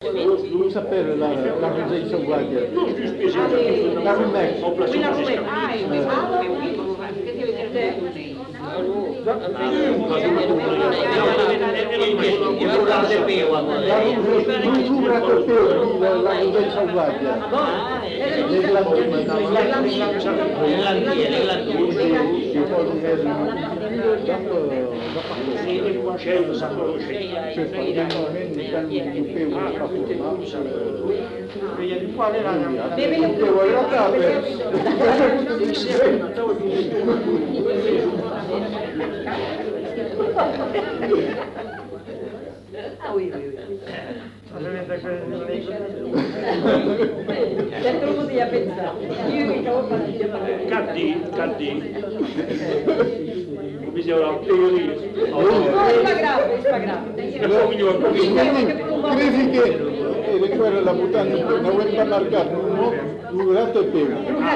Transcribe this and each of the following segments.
Comment s'appelle la rosée sauvage? Non, juste spéciale. La rumec. En place Oui, la de rumec. Ah, oui. La rosée sauvage. Il y a du poil là. Ah oui, oui, oui. Ya todo el mundo ya pensa. Caddi. Bisogna la teoria. No, es pas grave, es pas grave. Credi che quella la butanda non vuoi marcare un gratte peu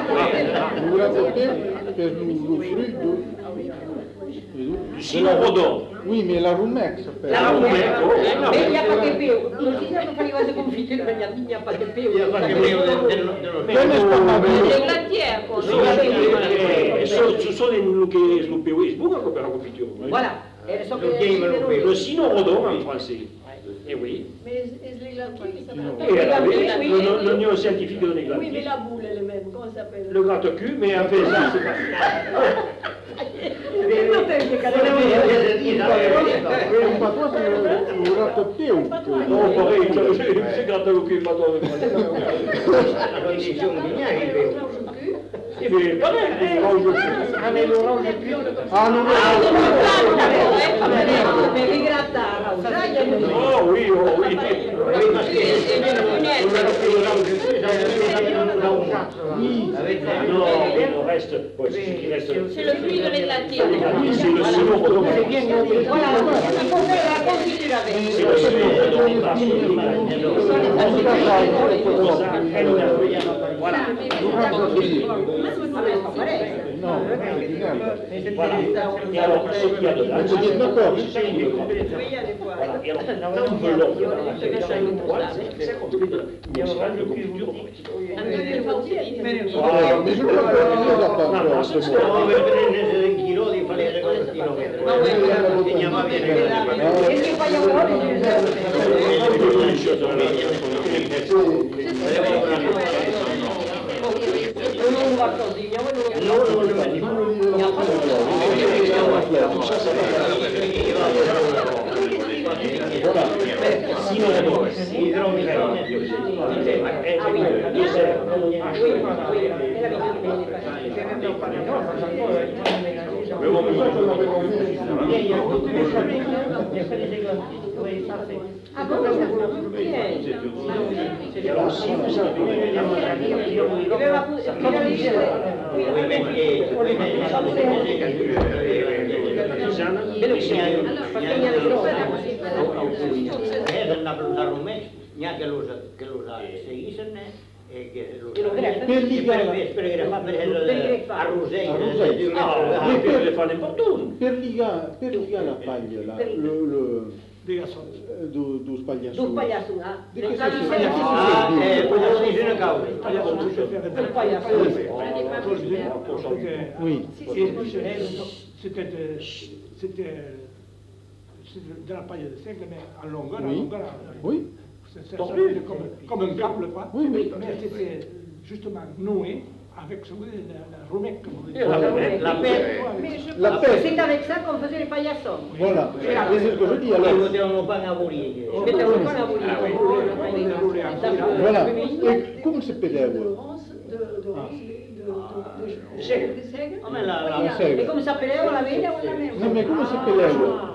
per lo fruit Du sino rodon. oui, mais la rumec s'appelle. La rumec, Mais il n'y a pas de peu. Nous disons que quand il va se confiture, il n'y a pas de peu. Il n'y a pas de Ce sono le che sviluppiamo e sbucano per la confiture. Voilà. Le sino rodon en français. Eh oui. Mais l'églantier, ça s'appelle. L'oignon scientifique de l'églantier. Oui, mais la boule, elle est même, comment ça s'appelle? Le gratte-cul, mais en fait, ça, c'est pas. Ma tua è un gratte peu. Non, pareil, c'est gratte-cul, pas toi. Eh bien, pareil, l'orange au cul. Ah, mais l'orange au cul. Ah, non, Mais rigrattare, Oh oui, oh oui. Non, le reste, c'est ce qui reste. C'est le fruit de l'églantier. C'est le sino rodon. Voilà, il faut faire la confiture avec. C'est le sino rodon qui passe sur voilà. no, Voilà. Et alors, ce qu'il y a dedans, c'est bien d'accord. c'est une grande. Voilà. Et alors, quand on veut l'ordre dans le poil, c'est qu'on fait une escale de confiture. Mais je ne crois pas qu'il n'y a pas encore ce mot. Es que falla Ah bon, ça per ligar la paglia, dos palhaços. Dos palhaços, ah. De que oui. C'était de la paille de seigle, mais en longueur. Oui. Oui. Comme un câble, quoi. Oui, oui. Mais c'était justement noué avec la rumec. La paix. La paix. C'est avec ça qu'on faisait les paillassons. Voilà. C'est ce que je dis alors. Voilà. Et comment s'appelle Et come sapeva la veglia o la mela? Non, mais comment s'appelle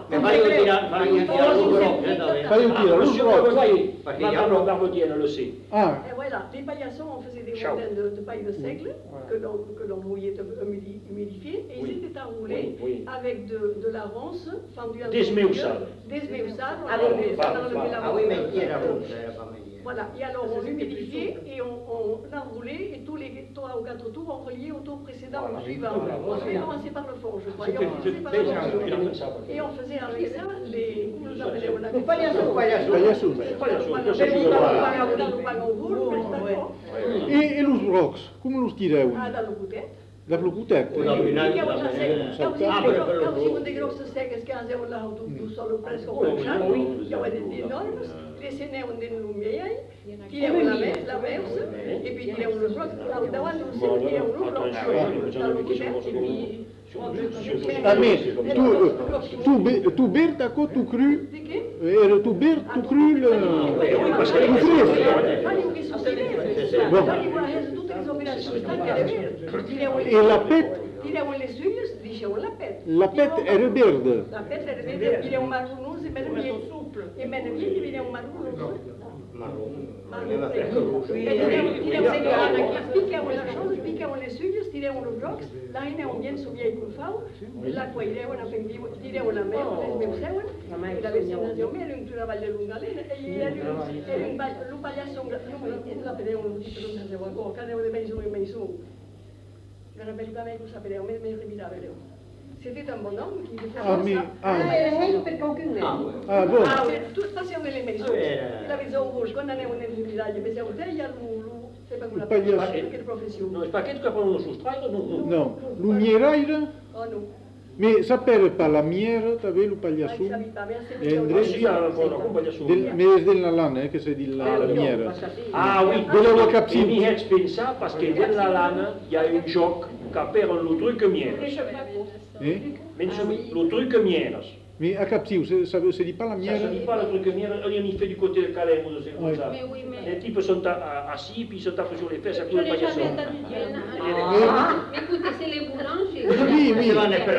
Fallait un tiro, Madame Barbodienne le sait. Ah, Et voilà, les paillassons, on faisait des montagnes de paille de seigle que l'on mouillait, humidifié, et ils étaient enroulés avec de la ronce fendue en Desmeussade. Desmeussade, on enlevait la Ah oui, mais ronce. qui est la ronce, era pas meilleur. Voilà, et alors on humidifiait et on enroulait, et tous les 3 ou 4 tours, on reliait au tour précédent ou suivant. On devait commencer par le fond, je crois, et on commençait par la ronce. Et on faisait avec ça, comment nous appelons on a Les paillassos. Palhaços. E os blocos, como os tiram? Ah, dans le boutet. Da Blocutec? Quand vous des grosses seques que hanno là du solo presque un anno, il y a des énormes, les sénés ont des lumières, qui ont la messe, et puis il y a un bloc, là-dedans aussi, il y a un bloc, dans le boutet, et puis... Ah, mais tu Berta, quoi, tu cru? Tu Berta, tu cru le... E la pet? Tiriamo le suglie, diciamo la pet. La pet era verde. La pet era verde, il y a un marronoso, et maintenant il y a un marronoso. Picchiamo le suglie, tiriamo lo blocks, là il y a un bien souviens con fau, là quoi il y a un affendivo, tiriamo la mer, les meus seuen, la vecinazione mia, un travaglio lungalena, e un pagliasso, non la vedevo, non sapevo ancora, cadevo di mezzo. Je me rappelle pas mais vous savez, on met c'était un bonhomme qui faisait ça. Per qualcuno. Ah, bon. Tout ça c'est les maisons. Il avait des rouges, quand on est nel village, mais il y a c'est pas la profession. No, spachetto che fanno su strada, no. No, lumierai? Oh non. Mais ça perd pas la mière, tu avais le pagliasso? Mais è della lana, che sei di la miera. Ah oui, Volevo capire. mi het pensa, parce que della lana, il y a un joc che per le truc mieres. Le truc mieres. Mais à Capsiou, ça dit pas la mière? Ça ne dit pas le truc mieres, on y fait du côté de Calais, ou de ces comme ça. Les types sont assis, puis ils se tapent sur les fesses à tout le paillasson. Écoutez, c'est les boulangers. Oui, oui.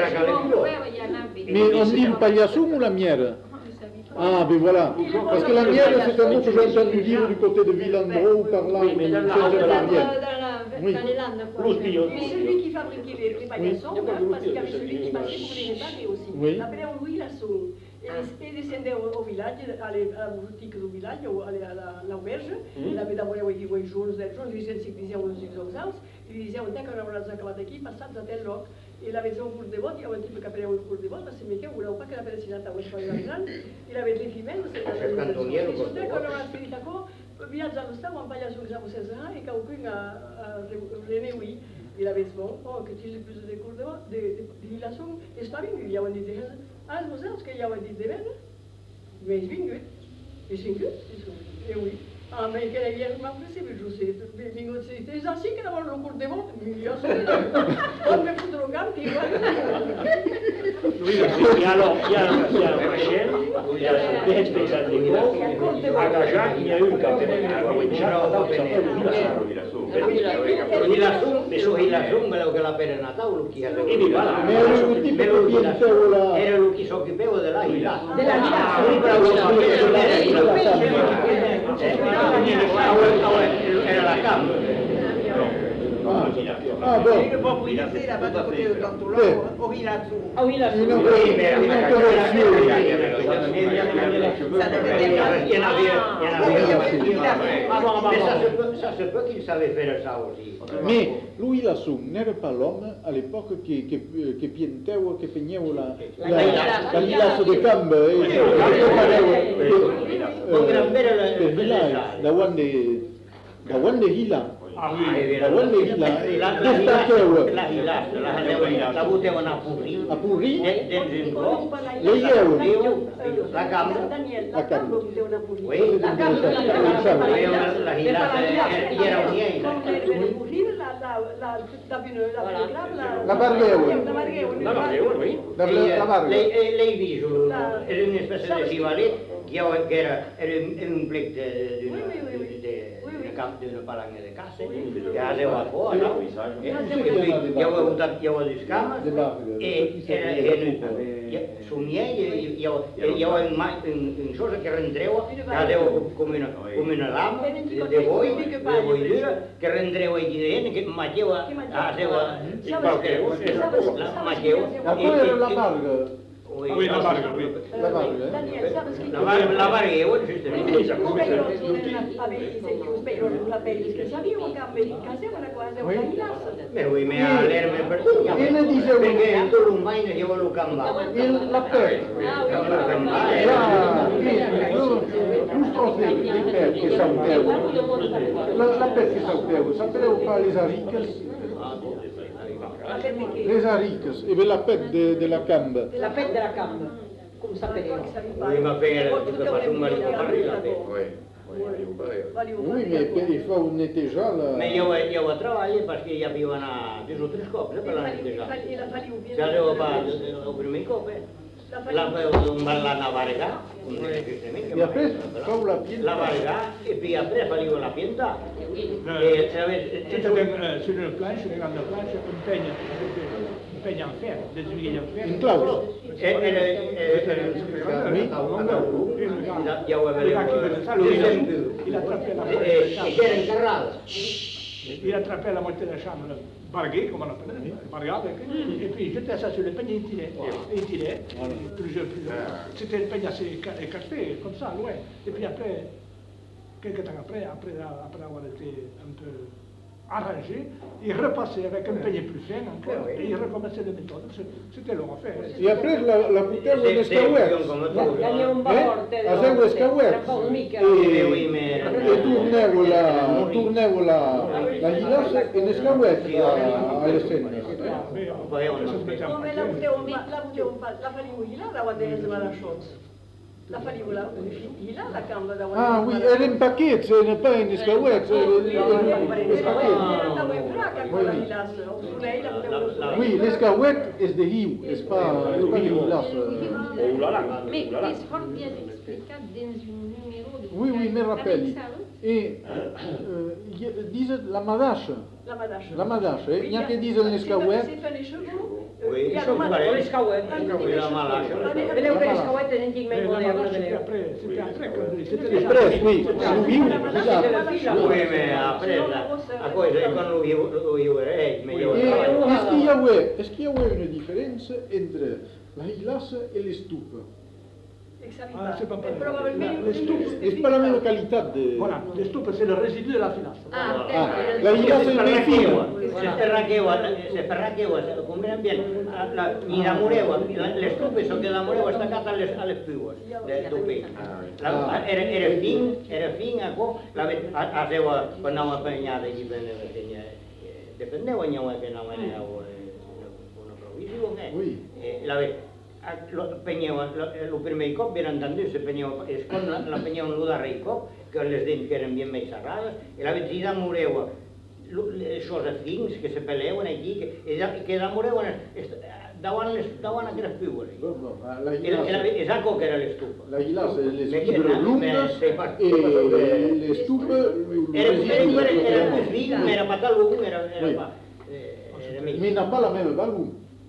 Mais on dit le pagliasso ou la mière? Ah, ben voilà. Parce que la mière, c'est un mot que j'ai entendu dire du côté de Villandro ou par là. Oui, mais dans Oui. Mais celui qui fabriquait les paillasson, parce qu'il y avait celui qui passait pour les réparer aussi. Oui. L'appelait Louis Lasson. Et descendait au village, allait à la boutique du village, ou allait à l'auberge. Il avait d'abord des voix jaunes, il disait ce qu'ils disaient aux exorcisants. Il disait, on dit qu'on a acabat aquí, passat a tel lloc. Il avait un cours de vote, il y avait un type qui appelait un cours de vote, parce que ne voulait pas que la personne a il avait des femelles, c'est un cantonnier. Il disait qu'on a fait d'accord, viatge a l'estat, un pallasso que j'avais 16 ans, et quelqu'un a rené, oui. Il avait dit, bon, que tu plus de cours de vote, de villations, et c'est pas bien, il y avait dit, ah, vous savez ce qu'il y avait dit de même? Mais c'est vingut. Et c'est vingut, et oui. Ah, mais qu'elle est bien possible, je sais. C'est ainsi qu'elle a le cours de vote. On me fout le gars, puis Et alors, il y a un chaîne, il y a des spéciales d'école, à Gajac, il y a eu un café, il y a quello che la per Natale chi era. Era lui che si occupava della Hila. Era la camera. Ah, bon. Ça se peut qu'il savait faire ça aussi. Mais Louis Lasson n'era pas l'homme à l'époque che piantava, che pegnava la lilasso de camp per village, da quando Hila. Ah oui, la butevano a Purri, dentro in gro, la camera, La camera. oui, la Hila era un'ieira. La Barghevole. oui. La Barghevole. Lei dice, era una specie di scivalet che era un plec d'una palanca de casa, que aveva a fora, no? I aveva les cames, i somia, hi havia una cosa que rendreu, que aveva com una lama de boi dura, que rendreu aquí dentro, que mateu, Ma poi era la Barga. Oui, la Varga, oui. La Varga, Daniel, sabes que... La Varga è un sistema. La belli che sapevano che casavano quasi una hilassa. Oui, mais à l'air, mais per tu. Ella dice Perché tu non vai ne devo lo cambiare. la pet. Giusto le pet che sapevano. La pet che sapevano fare les aricas. Les aricas, e la pet de la camba. La fête de la cam, come sapete. Oui, ma per tutta façon per la pet. Oui, mais il faut nettejar la... Mais io treballo perché io avevo una 2 o 3 coppe per la nettejar. Se avevo fatto il primo coppe, la Varga, E après, faut la pied. la Varga, e poi après facevo la pianta. Sur une planche, une grande planche, un peigne en fer, des huiles en fer. In claus. Il attrapait la C'era incarrata. il attrapait la moitié de la chambre, bargué, comme on appelle, bargade, et puis il jetait ça sur le peigne et il tirait. Plusieurs. C'était le peigne assez écarté, comme ça, loin. Et puis après, quelques temps après avoir été un peu arrangé, il repassait avec un peigne plus fin encore, et il recommençait la méthode. C'était long à faire. E après la putevo in escauet. Gli un porte, A seu escauet. mica. E tournevo la hilassa in escauet alle scene. Come la facevo hilare quando era la sciolta. La facevo hilare la camba da Ah, oui, era in paquet, ne pas in escauet. Oui, l'escauet és de hiu, és pas de hilassa. Mais c'est fort bien expliqué dans un numéro de... Oui, me rappelle. E dice la madascia. La madascia, n'hi ha che dice l'escauet. Oui, L'escauet. la Malacha. Vedeu que l'escauet è antic mai moderno, vedeu. C'était après, Després, oui, lo hiu, esatto. Oui, mais après, a cosa, quando lo io era meglio. Est-ce qu'il y a une différence entre la hilassa et l'estupa? C'est pas la même qualité de... Voilà, le stupe, c'est le résidu de la filasse. La hilassa è ben fina. Se ferrachewa, combina bien, ni la moreva, le stupe so che la moreva staccata alle piuas del pec. Era fin a co, a seva quando non appegnata chi dipendeva che non era una provvisione. Lo primer cop ben entendido, es quan la penyeu en darrer cop, que les dents que eren bien més serrades, i la vetzida moreu, això fins que se peleuen aquí, que la moreu davant aquelles piues. És algo que era l'estupa. La hilassa és les fibres lungas e l'estupa... Era més fin, era per tal un, era més... Mais n'a pas la même valeur.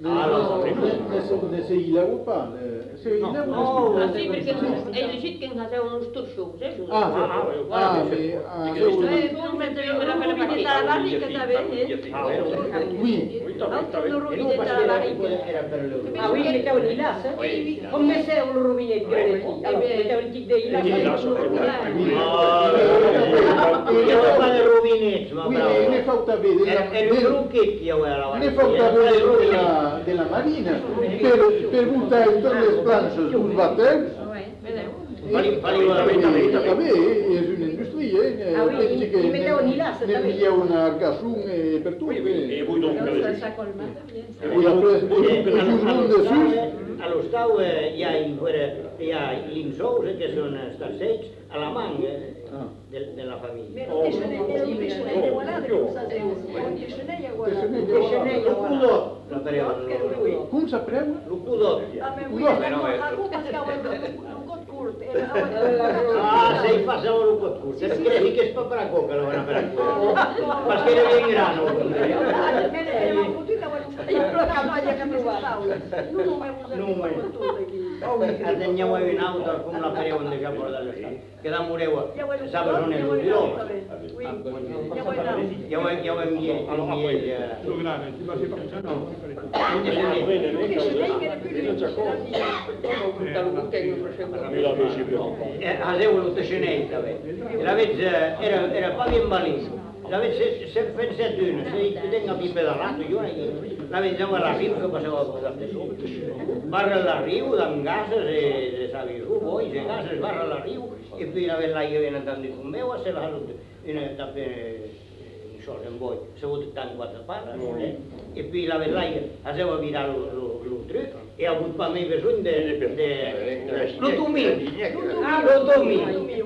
Ne se hileu pas. Se hileu Ah, sì, perché è legit che non c'è uno storcione, sai? Oui. Ah oui, metteu un hilassa. Com metteu un robinet grandet. Metteu un tic de hilassa. Jo fa de robinets, ma bravo. Oui, ne falta vedere... Era un truchet che io era Ne falta vedere della marina per buttare tutte le planche sul batel. Vabbè, è un'industria, pensi che ne piglia una argasum per tutti. E voi dopo Oui, après, un monde dessus. Allo stau hi ha l'insous, que són estarcecs, a la manga de la família. El pudot, la pareu. Com s'apreu? El pudot. Se hi passava el cot curt. Credi que és per a coca, la van a fer a coca. Perquè era ben gran. la campanya que més estaula. No només tot aquí. Atenyeu un auto com la fareu en deixar fora de l'estat. Que da moreu, sabes on és el viró? Ja ho hem dit. Haseu el teixanell també. La veig, era pa ben valent. La veig fent set d'una, se tenga pi pedalat, jo la veig a la riu que passeu a posar de sol. Barra la riu, amb gases, de savis bois, de gases, barra la riu, i puis la veig l'aigua ben entendit com veu, se la salut, també sols en boi, segut tant quatre pares, i puis la veig l'aigua, haseu a virar el truc, i ha hagut pa més besuny de l'automí. L'automí.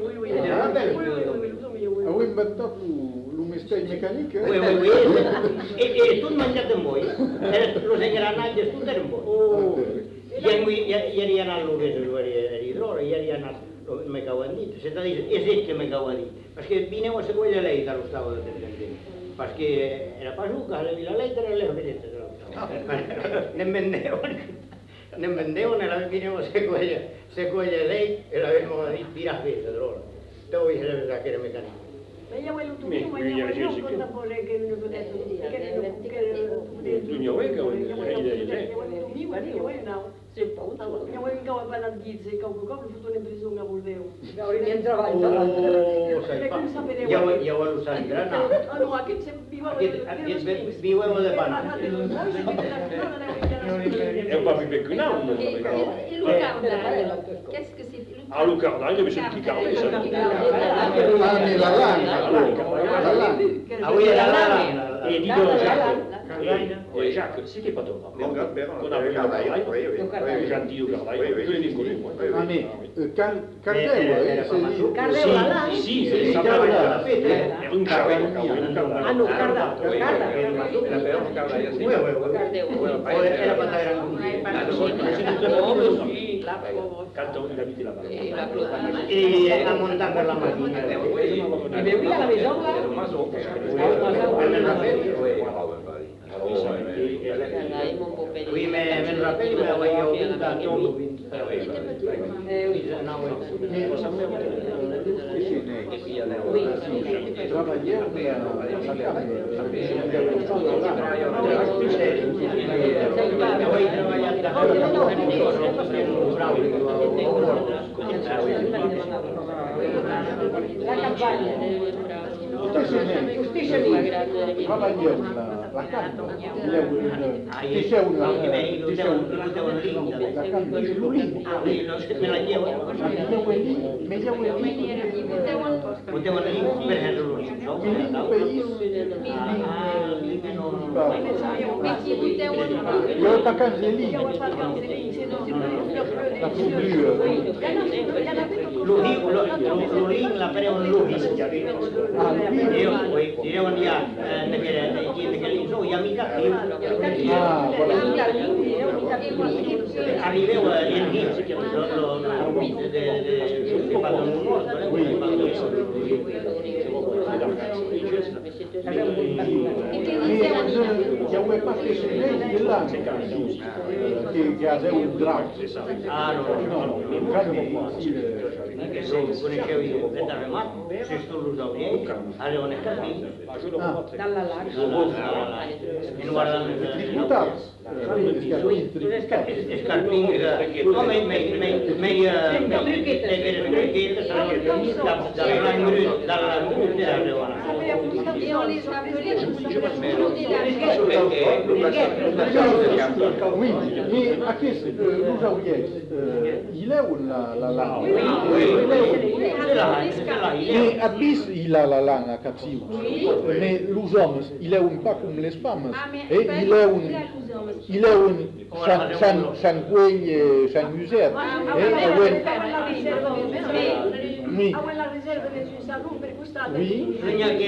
Heu inventat el misteri mecànic, eh? Oui. És tot menjat en boi. Els engranatges tot eren boi. I havia anat el que és l'hidròleg, i havia anat, me cau en dit, és ell que me cau en dit. Perquè vineu a la quella leita a l'estava de Tendent. Perquè era pas un cas, la leita era les veretes de l'estava. Anem vendeuen, vineu a la quella leit, i l'havem dit tirar bé de l'hora. Te vull saber que era mecànic. Ella vuole tutto, ma io non conta pure che non potete io voglio che vanno a Gizze, che ho fatto un'impresa a Bordeu. Gaurien treball de l'altre. Ja ho heu usat gran, no? No, aquest viu de pan. È un po' più peccunale. Et Lucardal, qu'est-ce que c'est? Ah, Lucardal, il y avait ce petit carnet. Ah, mais la langue. Avui era la Et dis donc, Jacques, c'était pas ton papa. On a pris le Cardaï, gentil au Cardaï, je l'ai connu, moi. Ah, mais Cardeu, Si, c'est ça. Un Cardaï. Ah, no, Carda. Era quan Quand on habitait là-bas. I a muntar per la màquina. I veu a la Besola? Oui, mais men rappel, me veieu pintant tot. Treballeu La campanya. Treballeu la carta. Deixeu una eu ta canzelí. La L'Olin la fareu en l'Olin. Direu ja, hi ha mica actiu. Arribeu a Endins, de Padomunos, ja ho he pas fet de là, que haveu un drac. Ah, no. Coneixeu i de remat, si estudis del llei, allò on és Carpín. Dans la lac. En guardant Tributats. és Carpín, home, meia Et on les appelait Oui, mais aquest, nosaltres, il est la langue. Mais a vist il a la langue a capsius. Mais los homes, il est un pas com les femmes. Il est un Sant Güell, Sant Josep. Oui. A la reserva de Salum per costat. Oui.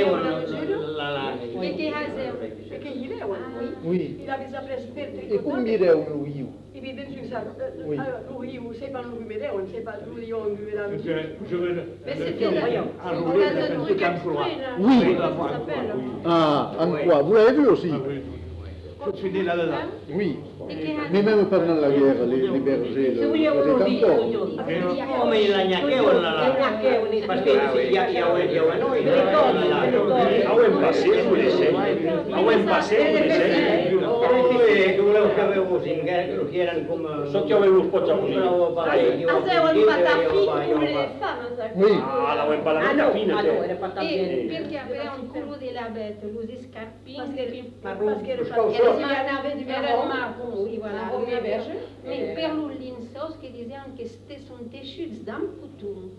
Et qui haseu? Perché gli levo. Oui. Il aveva preso per E cum direu lo iu? I vede su Salum. Lo iu, se pas lo medeo, se pas lo iu medeo. Mais c'était là. Oui. Ah, en quoi? Vous l'avez vu aussi? Je suis né là-dedans. Oui, mais même pendant la guerre, les bergers, Se vogliamo le uno di tampons. Come la gnaccheola là. Parce que il y a noi. A un passé, vous laissez. A un passé, vous laissez. Che volevo che avevo così, che erano come... So che avevo un po' già così. Avevano fatta fine pure le femme. Oui. Ah, la un palamita fine. Allora, fatta bene. Perché aveva un culo della bête, los scarpini, Parce que era marrom, oui, voilà. Mais per los linços que diziam que són teixits d'en coton.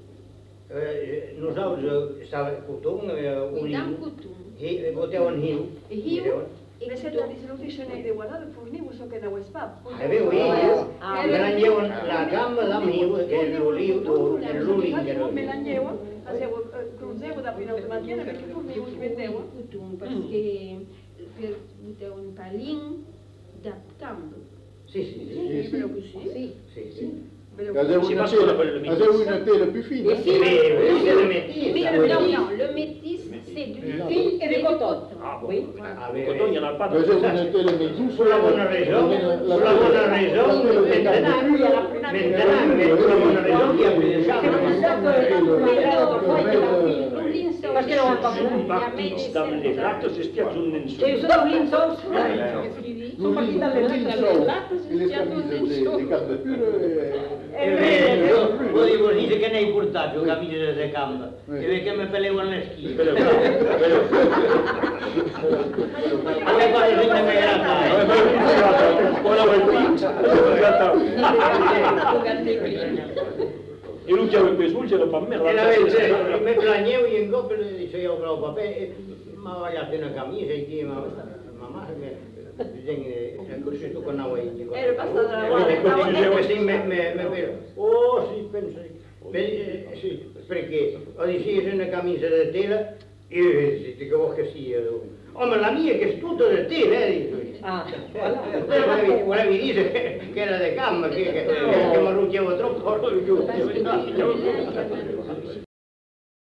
Nosaltres estava coton, D'en coton. boteaven hiu. Mais c'est la dissolution de voilà, le fournir, vous savez que n'a pas. Avevo io, me la llevan la gamba da hiu, che è l'olivo, è l'olivo che Me la llevo, facevo cruzevo da fino a mattina perché fornivo si vendeva. Coton, perché per butare un palin da campo. Sì. Avevo una tela più fine. Non, le métis, c'est du fil et du coton. Ah, bon. Le coton, il n'y en a pas de Avevo una tela medusa. Sulla buona ragione, Perché non fa Sono partiti dalle latte si spiaggiano in su. E sono linsos. Sono partiti dalle E le camicie di gambe pure. Voi dice che ne hai portato camicie di gamba, e perché mi pelevano le schiene. Però. Avevo fatto sempre me la Ora e lui che aveva preso, c'era per me. E la vece, mi plagnevo in coppa e dicevo bravo papà, ma vogliate una camicia e chi mamma bisogna così tu con noi. Era passata la Così oh sì, penso sì, perché ho deciso una camicia di tela e ti dico che sia. Oh, ma la mia che è tutta di tela, Ah, volevi dire che era di gamba, che mi rucchiavo troppo.